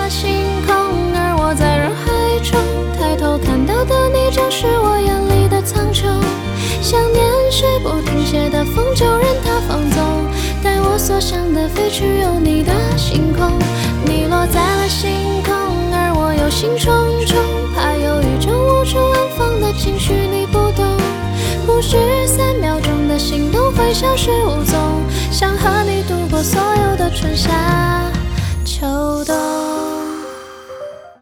了星空，而我在人海中抬头看到的你，正是我眼里的苍穹。想念是不停歇的风，就任它放纵，带我所向的飞去有你的星空。你落在了星空，而我忧心忡忡，怕忧郁症无处安放的情绪你不懂，不是3秒钟的心动会消失无踪，想和你度过所有的春夏秋冬。